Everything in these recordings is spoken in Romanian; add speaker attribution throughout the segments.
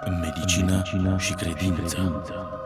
Speaker 1: medicină și credință.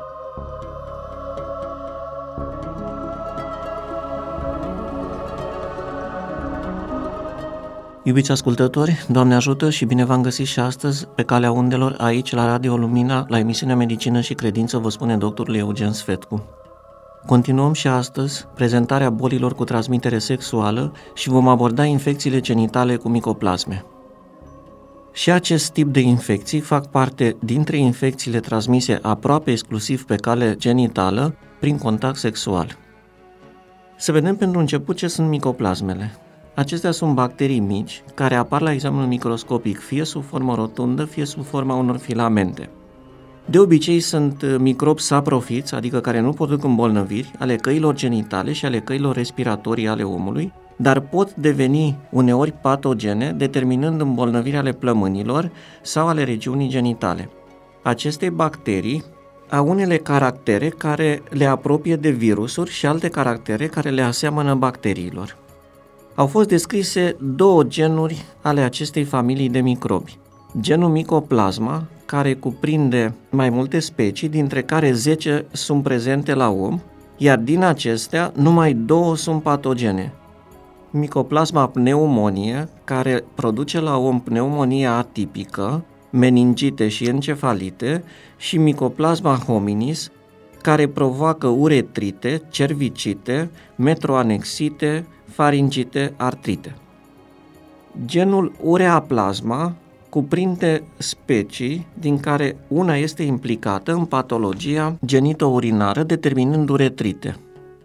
Speaker 2: Iubiți ascultători, Doamne ajută și bine v-am găsit și astăzi pe calea undelor aici la Radio Lumina, la emisiunea Medicină și Credință, vă spune doctorul Eugen Sfetcu. Continuăm și astăzi prezentarea bolilor cu transmitere sexuală și vom aborda infecțiile genitale cu micoplasme. Și acest tip de infecții fac parte dintre infecțiile transmise aproape exclusiv pe cale genitală prin contact sexual. Să vedem pentru început ce sunt micoplasmele. Acestea sunt bacterii mici care apar la examinul microscopic fie sub formă rotundă, fie sub forma unor filamente. De obicei sunt microbi saprofiți, adică care nu produc îmbolnăviri ale căilor genitale și ale căilor respiratorii ale omului, dar pot deveni uneori patogene, determinând îmbolnăviri ale plămânilor sau ale regiunii genitale. Aceste bacterii au unele caractere care le apropie de virusuri și alte caractere care le aseamănă bacteriilor. Au fost descrise două genuri ale acestei familii de microbi. Genul Mycoplasma, care cuprinde mai multe specii, dintre care 10 sunt prezente la om, iar din acestea numai 2 sunt patogene. Mycoplasma pneumoniae, care produce la om pneumonia atipică, meningite și encefalite, și Mycoplasma hominis, care provoacă uretrite, cervicite, metroanexite, faringite, artrite. Genul Ureaplasma cuprinde specii din care una este implicată în patologia genitourinară, determinând uretrite.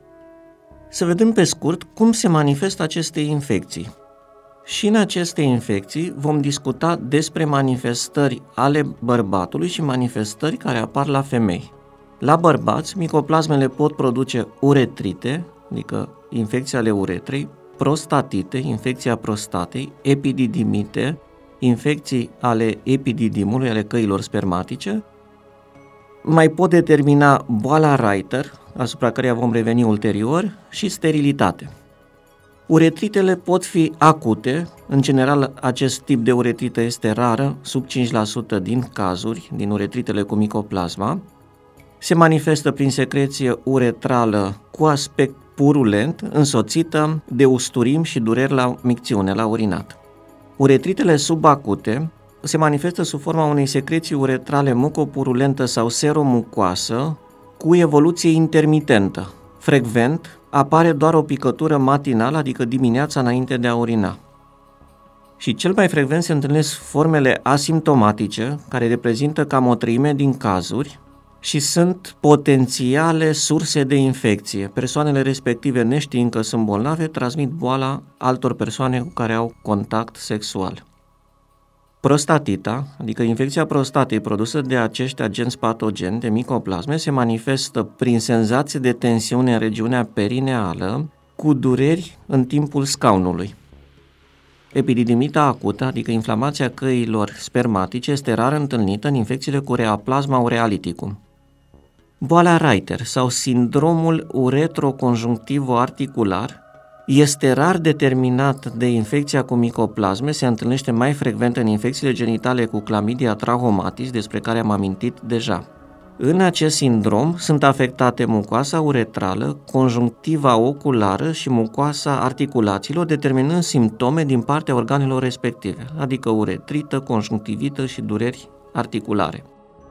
Speaker 2: Să vedem pe scurt cum se manifestă aceste infecții. Și în aceste infecții vom discuta despre manifestări ale bărbatului și manifestări care apar la femei. La bărbați, micoplasmele pot produce uretrite, adică infecții ale uretrei, prostatite, infecția prostatei, epididimite, infecții ale epididimului, ale căilor spermatice. Mai pot determina boala Reiter, asupra căreia vom reveni ulterior, și sterilitate. Uretritele pot fi acute, în general acest tip de uretrită este rară, sub 5% din cazuri, din uretritele cu micoplasma. Se manifestă prin secreție uretrală cu aspect purulent, însoțită de usturim și dureri la micțiune, la urinat. Uretritele subacute se manifestă sub forma unei secreții uretrale mucopurulentă sau seromucoasă cu evoluție intermitentă. Frecvent apare doar o picătură matinală, adică dimineața înainte de a urina. Și cel mai frecvent se întâlnesc formele asimptomatice, care reprezintă cam o treime din cazuri și sunt potențiale surse de infecție. Persoanele respective, neștiind că sunt bolnave, transmit boala altor persoane cu care au contact sexual. Prostatita, adică infecția prostatei produsă de acești agenți patogeni de micoplasme, se manifestă prin senzație de tensiune în regiunea perineală, cu dureri în timpul scaunului. Epididimita acută, adică inflamația căilor spermatice, este rar întâlnită în infecțiile cu Ureaplasma urealiticum. Boala Reiter sau sindromul uretroconjunctivo-articular este rar determinat de infecția cu micoplasme, se întâlnește mai frecvent în infecțiile genitale cu Chlamydia trachomatis, despre care am amintit deja. În acest sindrom sunt afectate mucoasa uretrală, conjunctiva oculară și mucoasa articulațiilor, determinând simptome din partea organelor respective, adică uretrită, conjunctivită și dureri articulare.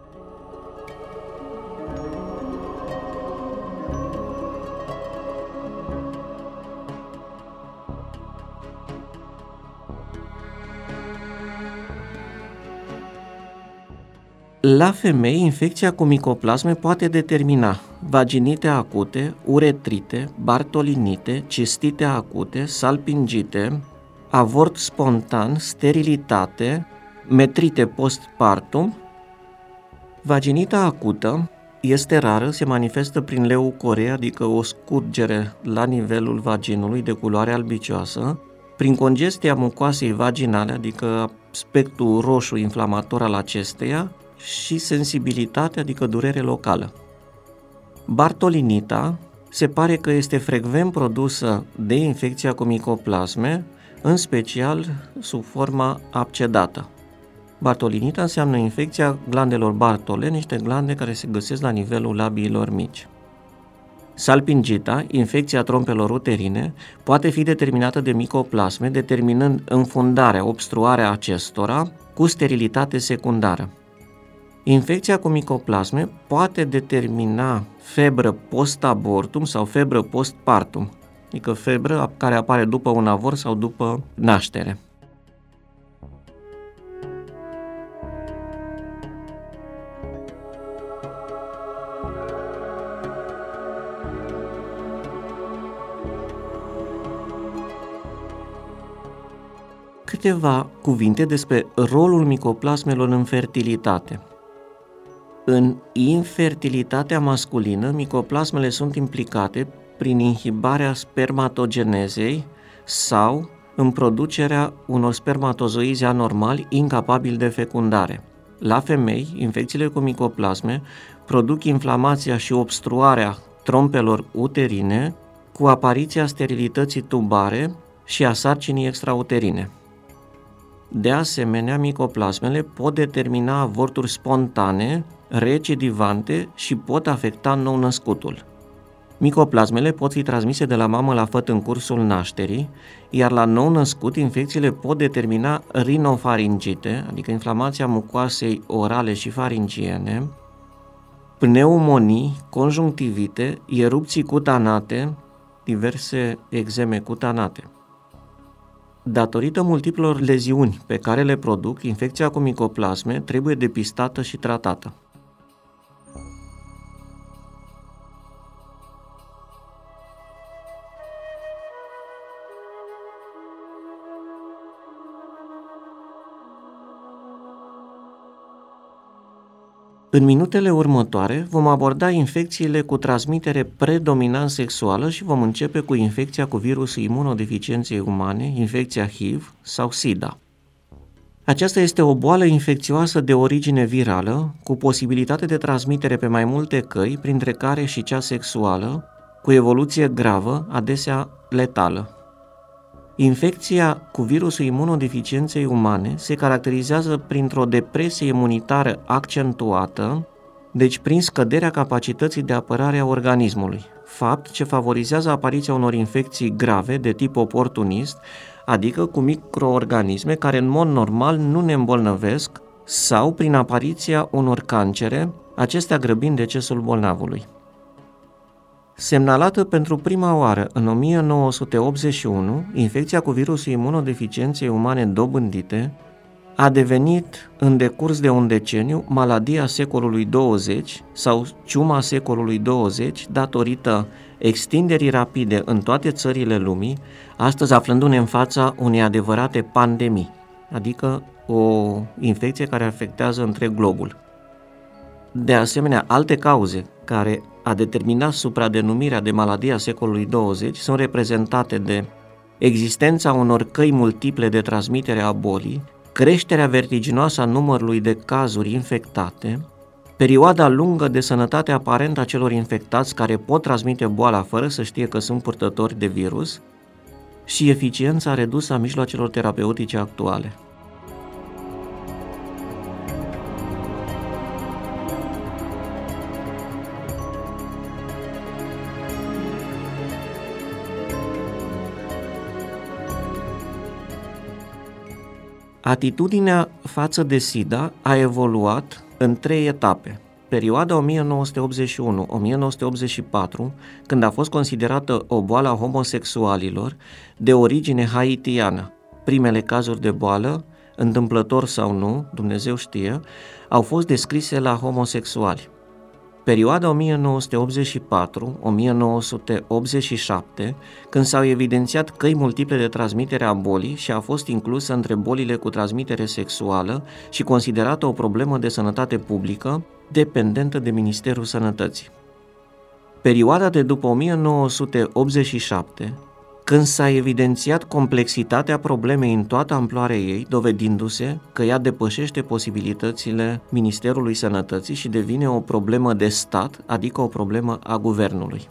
Speaker 2: La femei, infecția cu micoplasme poate determina vaginite acute, uretrite, bartolinite, cistite acute, salpingite, avort spontan, sterilitate, metrite postpartum. Vaginita acută este rară, se manifestă prin leucorie, adică o scurgere la nivelul vaginului de culoare albicioasă, prin congestia mucoasei vaginale, adică spectrul roșu inflamator al acesteia, și sensibilitate, adică durere locală. Bartolinita se pare că este frecvent produsă de infecția cu micoplasme, în special sub forma abcedată. Bartolinita înseamnă infecția glandelor Bartole, niște glande care se găsesc la nivelul labiilor mici. Salpingita, infecția trompelor uterine, poate fi determinată de micoplasme, determinând înfundarea, obstruarea acestora cu sterilitate secundară. Infecția cu micoplasme poate determina febră post-abortum sau febră post-partum, adică febră care apare după un avort sau după naștere. Câteva cuvinte despre rolul micoplasmelor în fertilitate. În infertilitatea masculină, micoplasmele sunt implicate prin inhibarea spermatogenezei sau în producerea unor spermatozoizi anormali incapabili de fecundare. La femei, infecțiile cu micoplasme produc inflamația și obstruarea trompelor uterine cu apariția sterilității tubare și a sarcinii extrauterine. De asemenea, micoplasmele pot determina avorturi spontane, recidivante și pot afecta nou-născutul. Micoplasmele pot fi transmise de la mamă la făt în cursul nașterii, iar la nou-născut infecțiile pot determina rinofaringite, adică inflamația mucoasei orale și faringiene, pneumonii, conjunctivite, erupții cutanate, diverse egzeme cutanate. Datorită multiplelor leziuni pe care le produc, infecția cu micoplasme trebuie depistată și tratată. În minutele următoare vom aborda infecțiile cu transmitere predominant sexuală și vom începe cu infecția cu virusul imunodeficienței umane, infecția HIV sau SIDA. Aceasta este o boală infecțioasă de origine virală, cu posibilitate de transmitere pe mai multe căi, printre care și cea sexuală, cu evoluție gravă, adesea letală. Infecția cu virusul imunodeficienței umane se caracterizează printr-o depresie imunitară accentuată, deci prin scăderea capacității de apărare a organismului, fapt ce favorizează apariția unor infecții grave de tip oportunist, adică cu microorganisme care în mod normal nu ne îmbolnăvesc, sau prin apariția unor cancere, acestea grăbind decesul bolnavului. Semnalată pentru prima oară în 1981, infecția cu virusul imunodeficienței umane dobândite a devenit în decurs de un deceniu maladia secolului 20 sau ciuma secolului 20 datorită extinderii rapide în toate țările lumii, astăzi aflându-ne în fața unei adevărate pandemii, adică o infecție care afectează întreg globul. De asemenea, alte cauze care a determinat supradenumirea de maladia secolului 20 sunt reprezentate de existența unor căi multiple de transmitere a bolii, creșterea vertiginoasă a numărului de cazuri infectate, perioada lungă de sănătate aparentă a celor infectați care pot transmite boala fără să știe că sunt purtători de virus și eficiența redusă a mijloacelor terapeutice actuale. Atitudinea față de SIDA a evoluat în 3 etape. Perioada 1981-1984, când a fost considerată o boală a homosexualilor de origine haitiană. Primele cazuri de boală, întâmplător sau nu, Dumnezeu știe, au fost descrise la homosexuali. Perioada 1984-1987, când s-au evidențiat căi multiple de transmitere a bolii și a fost inclusă între bolile cu transmitere sexuală și considerată o problemă de sănătate publică dependentă de Ministerul Sănătății. Perioada de după 1987, când s-a evidențiat complexitatea problemei în toată amploarea ei, dovedindu-se că ea depășește posibilitățile Ministerului Sănătății și devine o problemă de stat, adică o problemă a guvernului.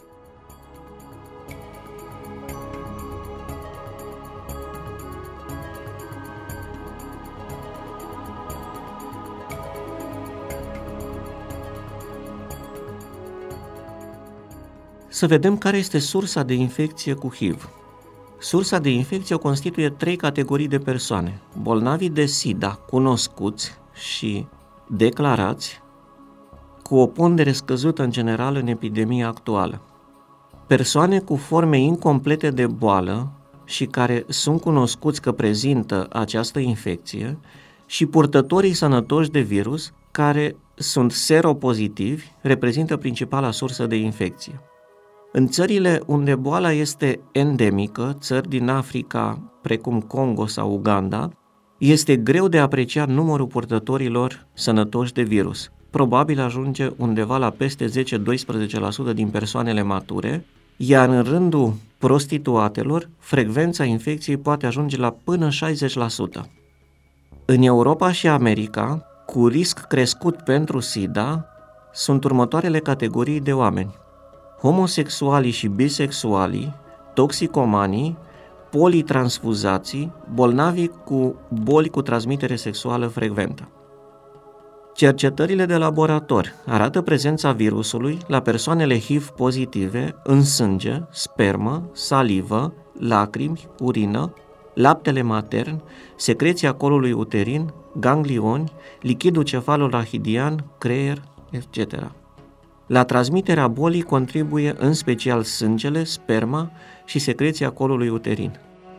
Speaker 2: Să vedem care este sursa de infecție cu HIV. Sursa de infecție o constituie 3 categorii de persoane: bolnavii de SIDA cunoscuți și declarați, cu o pondere scăzută în general în epidemia actuală; persoane cu forme incomplete de boală și care sunt cunoscuți că prezintă această infecție; și purtătorii sănătoși de virus care sunt seropozitivi, reprezintă principala sursă de infecție. În țările unde boala este endemică, țări din Africa, precum Congo sau Uganda, este greu de apreciat numărul purtătorilor sănătoși de virus. Probabil ajunge undeva la peste 10-12% din persoanele mature, iar în rândul prostituatelor, frecvența infecției poate ajunge la până 60%. În Europa și America, cu risc crescut pentru SIDA, sunt următoarele categorii de oameni: homosexualii și bisexualii, toxicomanii, politransfuzații, bolnavii cu boli cu transmitere sexuală frecventă. Cercetările de laborator arată prezența virusului la persoanele HIV pozitive în sânge, spermă, salivă, lacrimi, urină, laptele matern, secreția colului uterin, ganglioni, lichidul cefalorachidian, creier, etc. La transmiterea bolii contribuie în special sângele, sperma și secreția colului uterin.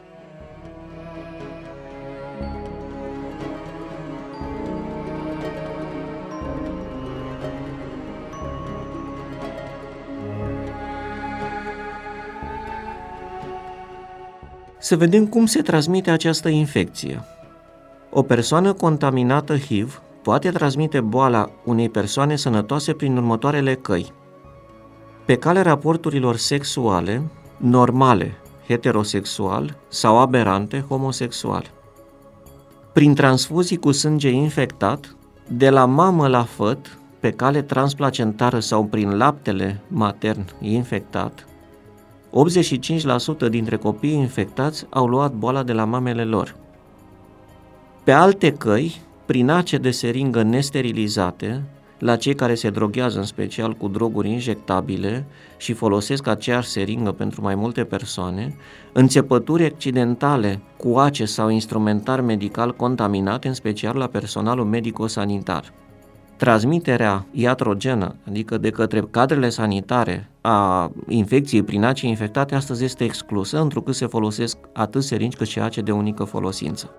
Speaker 2: Să vedem cum se transmite această infecție. O persoană contaminată HIV poate transmite boala unei persoane sănătoase prin următoarele căi: pe calea raporturilor sexuale, normale, heterosexual, sau aberante, homosexual; prin transfuzii cu sânge infectat, de la mamă la făt, pe cale transplacentară sau prin laptele matern infectat. 85% dintre copiii infectați au luat boala de la mamele lor. Pe alte căi, prin ace de seringă nesterilizate, la cei care se droghează în special cu droguri injectabile și folosesc aceeași seringă pentru mai multe persoane, înțepături accidentale cu ace sau instrumentar medical contaminat, în special la personalul medico-sanitar. Transmiterea iatrogenă, adică de către cadrele sanitare, a infecției prin ace infectate astăzi este exclusă, întrucât se folosesc atât seringi cât și ace de unică folosință.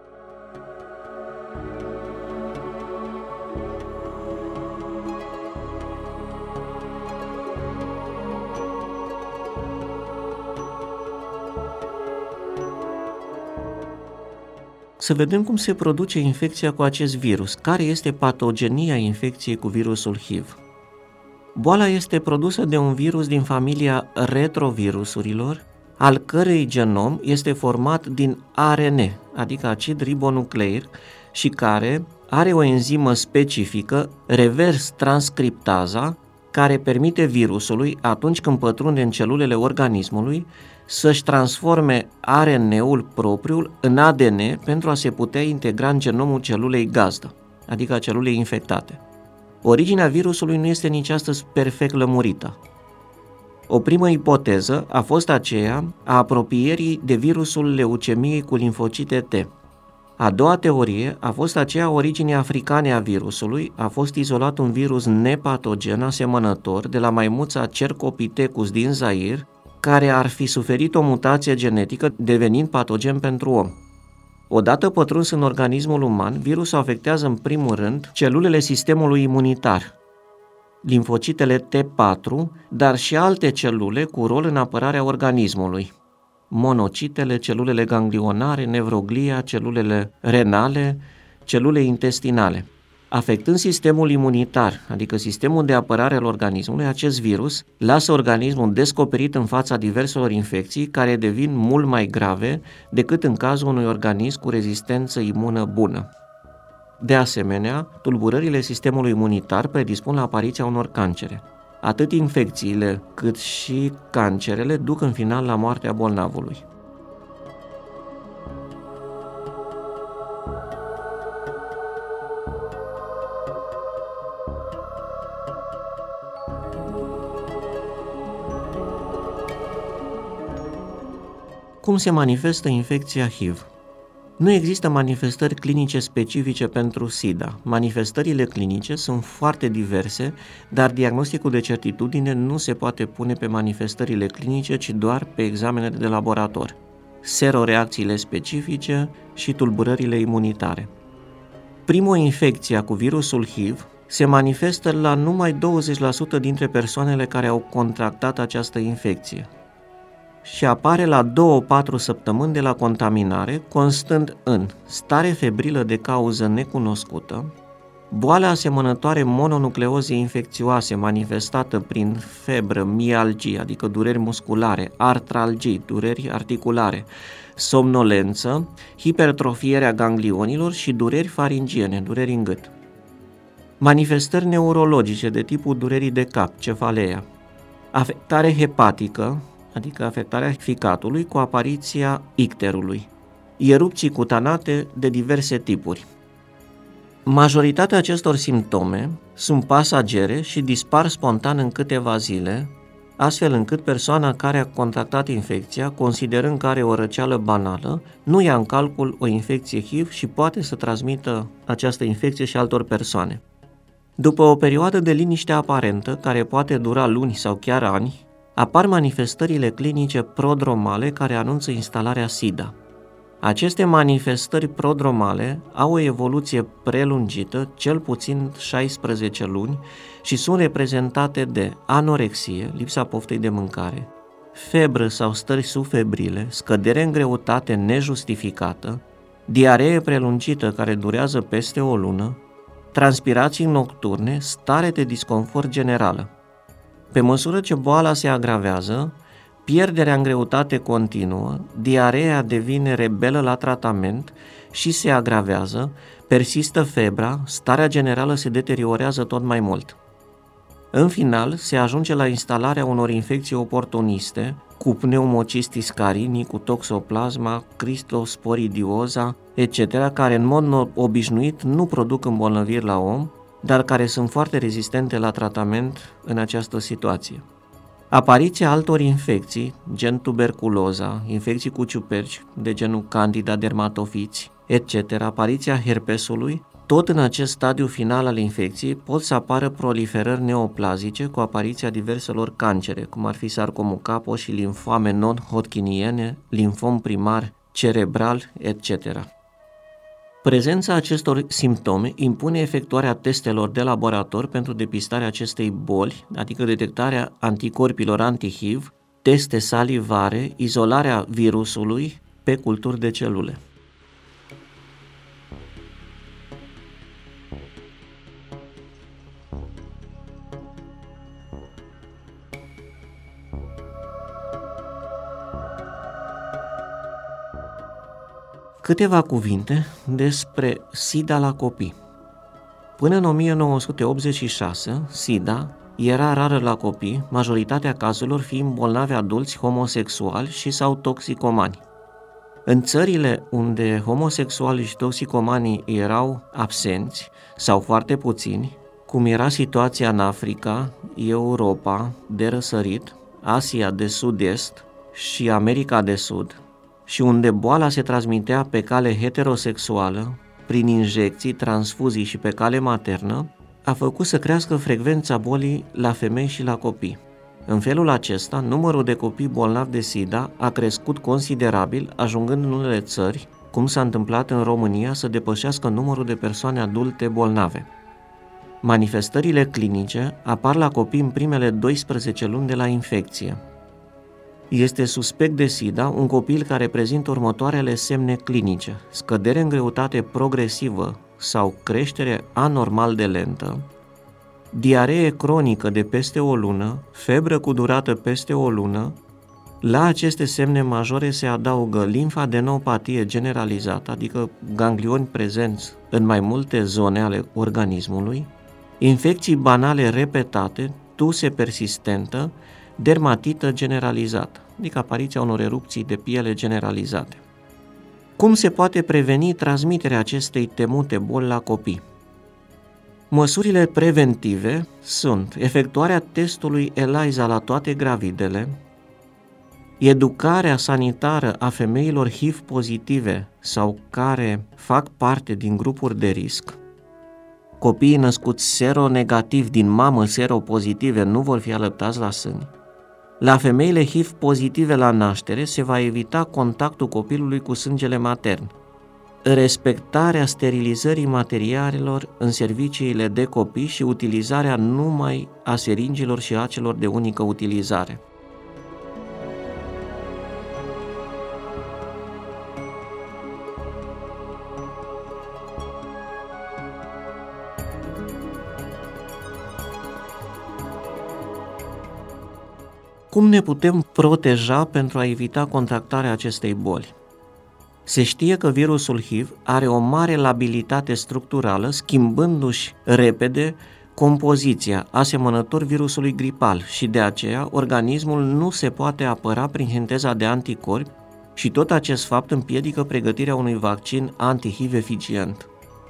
Speaker 2: Să vedem cum se produce infecția cu acest virus, care este patogenia infecției cu virusul HIV. Boala este produsă de un virus din familia retrovirusurilor, al cărei genom este format din ARN, adică acid ribonucleic, și care are o enzimă specifică, revers transcriptaza, care permite virusului, atunci când pătrunde în celulele organismului, să-și transforme ARN-ul propriu în ADN pentru a se putea integra în genomul celulei gazdă, adică a celulei infectate. Originea virusului nu este nici astăzi perfect lămurită. O primă ipoteză a fost aceea a apropierii de virusul leucemiei cu limfocite T. A doua teorie a fost aceea a originii africane a virusului. A fost izolat un virus nepatogen asemănător de la maimuța Cercopithecus din Zaire, care ar fi suferit o mutație genetică devenind patogen pentru om. Odată pătruns în organismul uman, virusul afectează în primul rând celulele sistemului imunitar, limfocitele T4, dar și alte celule cu rol în apărarea organismului: monocitele, celulele ganglionare, nevroglia, celulele renale, celule intestinale. Afectând sistemul imunitar, adică sistemul de apărare al organismului, acest virus lasă organismul descoperit în fața diverselor infecții care devin mult mai grave decât în cazul unui organism cu rezistență imună bună. De asemenea, tulburările sistemului imunitar predispun la apariția unor cancere. Atât infecțiile cât și cancerele duc în final la moartea bolnavului. Cum se manifestă infecția HIV? Nu există manifestări clinice specifice pentru SIDA. Manifestările clinice sunt foarte diverse, dar diagnosticul de certitudine nu se poate pune pe manifestările clinice, ci doar pe examenele de laborator, seroreacțiile specifice și tulburările imunitare. Primoinfecția cu virusul HIV se manifestă la numai 20% dintre persoanele care au contractat această infecție și apare la 2-4 săptămâni de la contaminare, constând în stare febrilă de cauză necunoscută, boală asemănătoare mononucleozei infecțioase manifestată prin febră, mialgie, adică dureri musculare, artralgii, dureri articulare, somnolență, hipertrofierea ganglionilor și dureri faringiene, dureri în gât. Manifestări neurologice de tipul durerii de cap, cefaleea, afectare hepatică, adică afectarea ficatului cu apariția icterului, erupții cutanate de diverse tipuri. Majoritatea acestor simptome sunt pasagere și dispar spontan în câteva zile, astfel încât persoana care a contractat infecția, considerând că are o răceală banală, nu ia în calcul o infecție HIV și poate să transmită această infecție și altor persoane. După o perioadă de liniște aparentă, care poate dura luni sau chiar ani, apar manifestările clinice prodromale care anunță instalarea SIDA. Aceste manifestări prodromale au o evoluție prelungită, cel puțin 16 luni, și sunt reprezentate de anorexie, lipsa poftei de mâncare, febră sau stări subfebrile, scădere în greutate nejustificată, diaree prelungită care durează peste o lună, transpirații nocturne, stare de disconfort generală. Pe măsură ce boala se agravează, pierderea în greutate continuă, diareea devine rebelă la tratament și se agravează, persistă febra, starea generală se deteriorează tot mai mult. În final, se ajunge la instalarea unor infecții oportuniste, cu pneumocistis carinii, cu toxoplasma, cristosporidioza, etc., care în mod obișnuit nu produc îmbolnăviri la om, dar care sunt foarte rezistente la tratament în această situație. Apariția altor infecții, gen tuberculoza, infecții cu ciuperci, de genul Candida dermatofiți, etc., apariția herpesului, tot în acest stadiu final al infecției pot să apară proliferări neoplazice cu apariția diverselor cancere, cum ar fi sarcomul capo și limfoame non-hodgkiniene, limfom primar cerebral, etc. Prezența acestor simptome impune efectuarea testelor de laborator pentru depistarea acestei boli, adică detectarea anticorpilor anti-HIV, teste salivare, izolarea virusului pe culturi de celule. Câteva cuvinte despre SIDA la copii. Până în 1986, SIDA era rară la copii, majoritatea cazurilor fiind bolnavi adulți homosexuali și sau toxicomani. În țările unde homosexualii și toxicomanii erau absenți sau foarte puțini, cum era situația în Africa, Europa de răsărit, Asia de sud-est și America de sud, și unde boala se transmitea pe cale heterosexuală, prin injecții, transfuzii și pe cale maternă, a făcut să crească frecvența bolii la femei și la copii. În felul acesta, numărul de copii bolnavi de SIDA a crescut considerabil, ajungând în unele țări, cum s-a întâmplat în România, să depășească numărul de persoane adulte bolnave. Manifestările clinice apar la copii în primele 12 luni de la infecție. Este suspect de SIDA un copil care prezintă următoarele semne clinice: scădere în greutate progresivă sau creștere anormal de lentă, diaree cronică de peste o lună, febră cu durată peste o lună. La aceste semne majore se adaugă limfadenopatie generalizată, adică ganglioni prezenți în mai multe zone ale organismului, infecții banale repetate, tuse persistentă, dermatită generalizată, adică apariția unor erupții de piele generalizate. Cum se poate preveni transmiterea acestei temute boli la copii? Măsurile preventive sunt efectuarea testului ELISA la toate gravidele, Educarea sanitară a femeilor HIV pozitive sau care fac parte din grupuri de risc. Copiii născuți seronegativ din mamă seropozitive nu vor fi alăptați la sâni. La femeile HIV pozitive la naștere se va evita contactul copilului cu sângele matern. Respectarea sterilizării materialelor în serviciile de copii și utilizarea numai a seringilor și a celor de unică utilizare. Cum ne putem proteja pentru a evita contractarea acestei boli? Se știe că virusul HIV are o mare labilitate structurală, schimbându-și repede compoziția, asemănător virusului gripal, și de aceea organismul nu se poate apăra prin sinteza de anticorpi și tot acest fapt împiedică pregătirea unui vaccin anti-HIV eficient.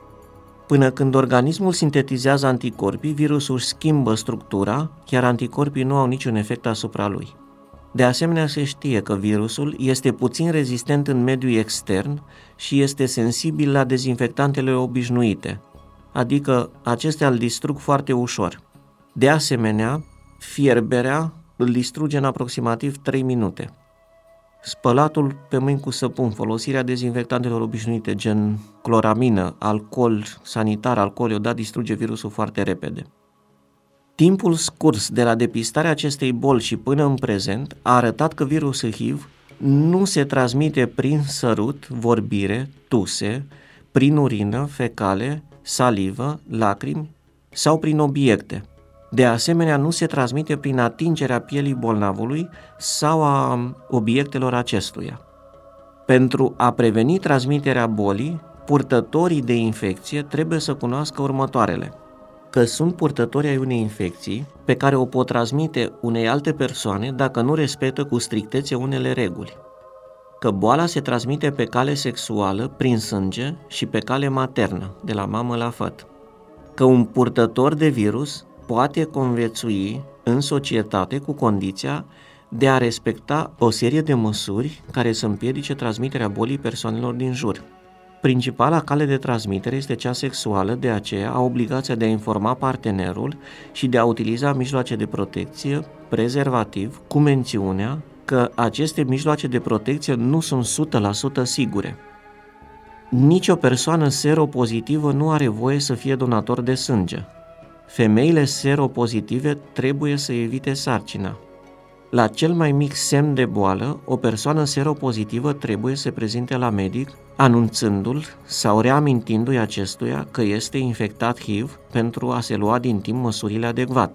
Speaker 2: Până când organismul sintetizează anticorpii, virusul schimbă structura, iar anticorpii nu au niciun efect asupra lui. De asemenea, se știe că virusul este puțin rezistent în mediul extern și este sensibil la dezinfectantele obișnuite, adică acestea îl distrug foarte ușor. De asemenea, fierberea îl distruge în aproximativ 3 minute. Spălatul pe mâini cu săpun, folosirea dezinfectantelor obișnuite, gen cloramină, alcool sanitar, alcool iodat, distruge virusul foarte repede. Timpul scurs de la depistarea acestei boli și până în prezent a arătat că virusul HIV nu se transmite prin sărut, vorbire, tuse, prin urină, fecale, salivă, lacrimi sau prin obiecte. De asemenea, nu se transmite prin atingerea pielii bolnavului sau a obiectelor acestuia. Pentru a preveni transmiterea bolii, purtătorii de infecție trebuie să cunoască următoarele: că sunt purtători ai unei infecții pe care o pot transmite unei alte persoane dacă nu respectă cu strictețe unele reguli, că boala se transmite pe cale sexuală, prin sânge și pe cale maternă, de la mamă la făt, că un purtător de virus poate conviețui în societate cu condiția de a respecta o serie de măsuri care să împiedice transmiterea bolii persoanelor din jur. Principala cale de transmitere este cea sexuală, de aceea au obligația de a informa partenerul și de a utiliza mijloace de protecție, prezervativ, cu mențiunea că aceste mijloace de protecție nu sunt 100% sigure. Nici o persoană seropozitivă nu are voie să fie donator de sânge. Femeile seropozitive trebuie să evite sarcina. La cel mai mic semn de boală, o persoană seropozitivă trebuie să se prezinte la medic, anunțându-l sau reamintindu-i acestuia că este infectat HIV pentru a se lua din timp măsurile adecvate.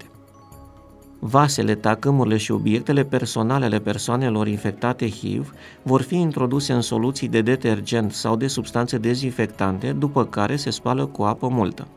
Speaker 2: Vasele, tacâmurile și obiectele personale ale persoanelor infectate HIV vor fi introduse în soluții de detergent sau de substanțe dezinfectante, după care se spală cu apă multă.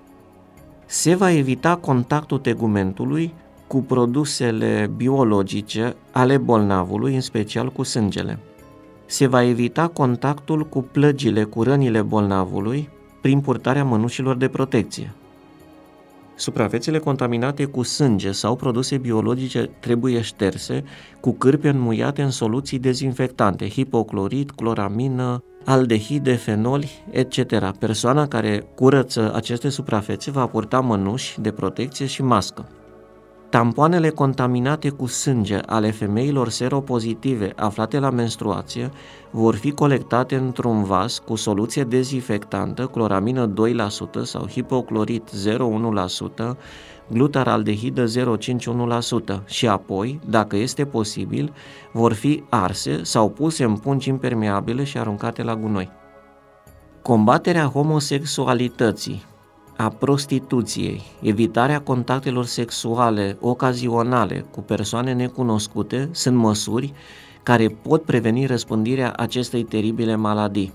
Speaker 2: Se va evita contactul tegumentului cu produsele biologice ale bolnavului, în special cu sângele. Se va evita contactul cu plăgile, cu rănile bolnavului, prin purtarea mănușilor de protecție. Suprafețele contaminate cu sânge sau produse biologice trebuie șterse cu cârpe înmuiate în soluții dezinfectante, hipoclorit, cloramină, aldehide, fenoli, etc. Persoana care curăță aceste suprafețe va purta mănuși de protecție și mască. Tampoanele contaminate cu sânge ale femeilor seropozitive aflate la menstruație vor fi colectate într-un vas cu soluție dezinfectantă, cloramină 2% sau hipoclorit 0,1%, glutaraldehidă 0,5-1% și apoi, dacă este posibil, vor fi arse sau puse în pungi impermeabile și aruncate la gunoi. Combaterea homosexualității, a prostituției, evitarea contactelor sexuale ocazionale cu persoane necunoscute sunt măsuri care pot preveni răspândirea acestei teribile maladii.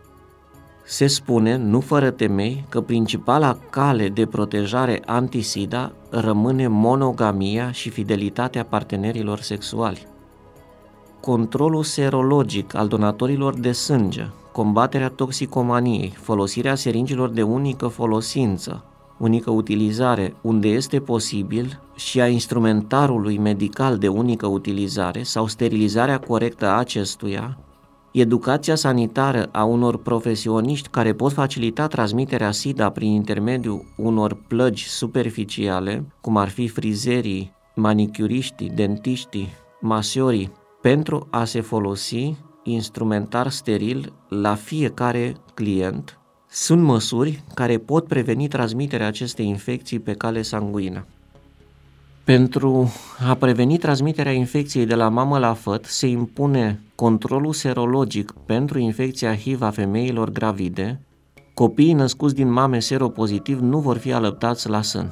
Speaker 2: Se spune, nu fără temei, că principala cale de protejare anti-SIDA rămâne monogamia și fidelitatea partenerilor sexuali. Controlul serologic al donatorilor de sânge, combaterea toxicomaniei, folosirea seringilor de unică folosință, unică utilizare unde este posibil și a instrumentarului medical de unică utilizare sau sterilizarea corectă a acestuia, educația sanitară a unor profesioniști care pot facilita transmiterea SIDA prin intermediul unor plăgi superficiale, cum ar fi frizerii, manicuriștii, dentiștii, masiorii, pentru a se folosi instrumentar steril la fiecare client, sunt măsuri care pot preveni transmiterea acestei infecții pe cale sanguină. Pentru a preveni transmiterea infecției de la mamă la făt, se impune controlul serologic pentru infecția HIV a femeilor gravide. Copiii născuți din mame seropozitiv nu vor fi alăptați la sân.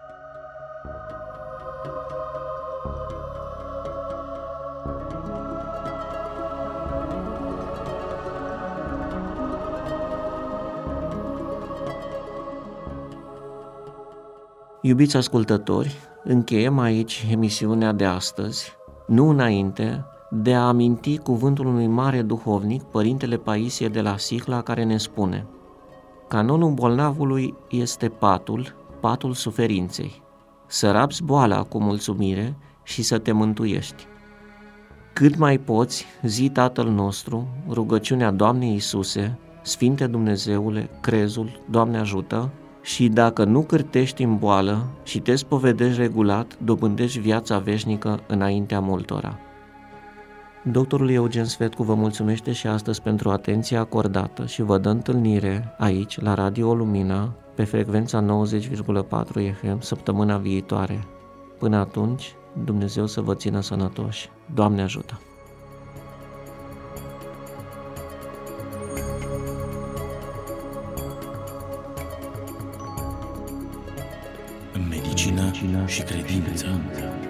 Speaker 2: Iubiți ascultători, încheiem aici emisiunea de astăzi, nu înainte de a aminti cuvântul unui mare duhovnic, Părintele Paisie de la Sihla, care ne spune: canonul bolnavului este patul suferinței. Să rabzi boala cu mulțumire și să te mântuiești. Cât mai poți, zi Tatăl nostru, rugăciunea Doamnei Iisuse, Sfinte Dumnezeule, crezul, Doamne ajută, și dacă nu cârtești în boală și te spovedești regulat, dobândești viața veșnică înaintea multora. Doctorul Eugen Sfetcu vă mulțumește și astăzi pentru atenția acordată și vă dă întâlnire aici, la Radio Lumina, pe frecvența 90,4 FM, săptămâna viitoare. Până atunci, Dumnezeu să vă țină sănătoși. Doamne ajută!
Speaker 1: Medicină și credință.